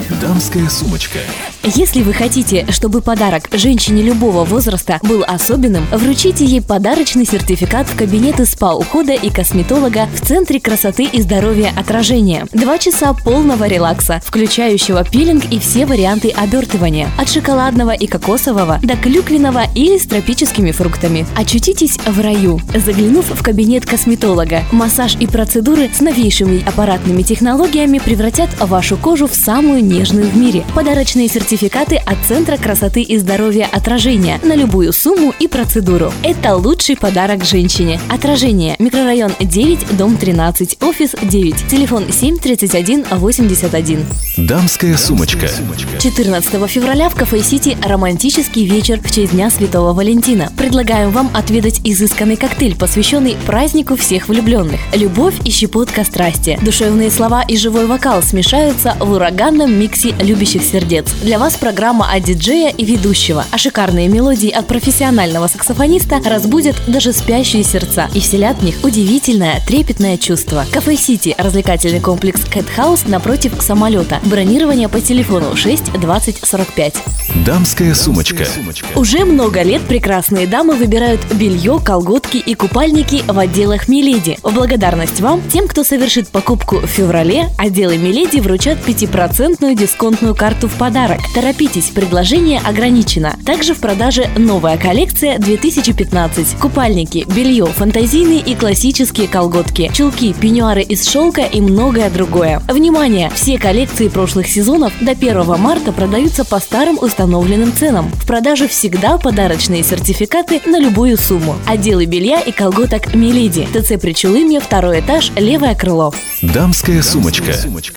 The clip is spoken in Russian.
Дамская сумочка. Если вы хотите, чтобы подарок женщине любого возраста был особенным, вручите ей подарочный сертификат в кабинеты СПА-ухода и косметолога в Центре красоты и здоровья «Отражение». 2 часа полного релакса, включающего пилинг и все варианты обертывания. От шоколадного и кокосового до клюквенного или с тропическими фруктами. Очутитесь в раю, заглянув в кабинет косметолога. Массаж и процедуры с новейшими аппаратными технологиями превратят вашу кожу в самую нежную в мире. Подарочные сертификаты от Центра красоты и здоровья «Отражение» на любую сумму и процедуру. Это лучший подарок женщине. «Отражение», микрорайон 9, дом 13, офис 9, телефон 7 31 81. Дамская сумочка. 14 февраля в Кафе Сити романтический вечер в честь Дня Святого Валентина. Предлагаем вам отведать изысканный коктейль, посвященный празднику всех влюбленных. Любовь и щепотка страсти. Душевные слова и живой вокал смешаются в ураганном миксе любящих сердец. Для вас программа от диджея и ведущего, а шикарные мелодии от профессионального саксофониста разбудят даже спящие сердца и вселят в них удивительное, трепетное чувство. Кафе Сити, развлекательный комплекс Cat House напротив самолета. Бронирование по телефону 6 20 45. Дамская сумочка. Уже много лет прекрасные дамы выбирают белье, колготки и купальники в отделах Миледи. В благодарность вам, тем, кто совершит покупку в феврале, отделы Миледи вручат 5% дисконтную карту в подарок. Торопитесь, предложение ограничено. Также в продаже новая коллекция 2015. Купальники, белье, фантазийные и классические колготки, чулки, пеньюары из шелка и многое другое. Внимание! Все коллекции прошлых сезонов до 1 марта продаются по старым установленным ценам. В продаже всегда подарочные сертификаты на любую сумму. Отделы белья и колготок Миледи. ТЦ Причулымья, 2 этаж, левое крыло. Дамская сумочка.